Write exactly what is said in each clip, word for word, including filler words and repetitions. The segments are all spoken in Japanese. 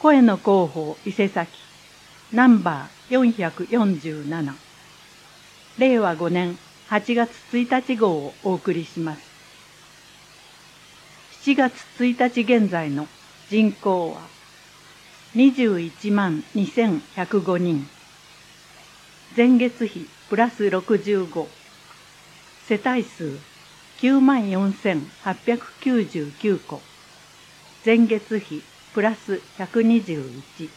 声の広報伊勢崎ナンバーよんひゃくよんじゅうなな、れいわごねんはちがつついたち号をお送りします。しちがつついたち現在の人口はにじゅういちまんにせんひゃくごにん、前月比プラスろくじゅうご、世帯数きゅうまんよんせんはっぴゃくきゅうじゅうきゅうこ、前月比プラスひゃくにじゅういち。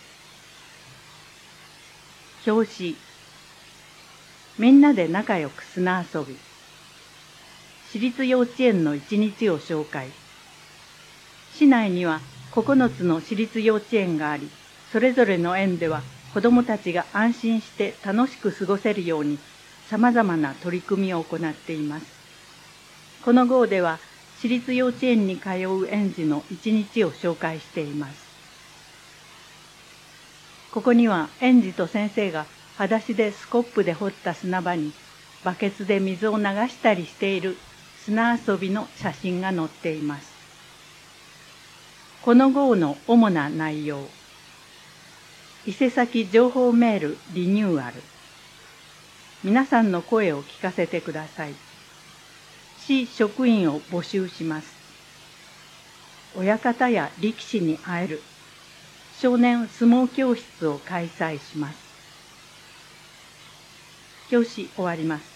表紙、みんなで仲良く砂遊び。私立幼稚園の一日を紹介。市内にはここのつの私立幼稚園があり、それぞれの園では子どもたちが安心して楽しく過ごせるようにさまざまな取り組みを行っています。この号では私立幼稚園に通う園児の一日を紹介しています。ここには園児と先生が裸足でスコップで掘った砂場にバケツで水を流したりしている砂遊びの写真が載っています。この号の主な内容。伊勢崎情報メールリニューアル。皆さんの声を聞かせてください。市職員を募集します。親方や力士に会える少年相撲教室を開催します。表紙終わります。